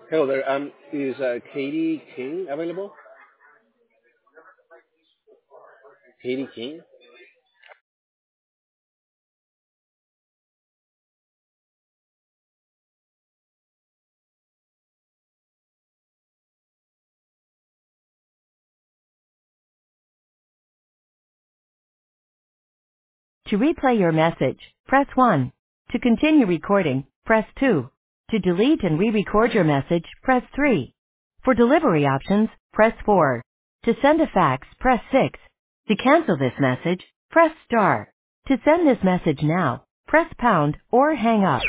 Hello there. Is Katie King available? Katie King? To replay your message, press 1. To continue recording, press 2. To delete and re-record your message, press 3. For delivery options, press 4. To send a fax, press 6. To cancel this message, press star. To send this message now, press pound or hang up.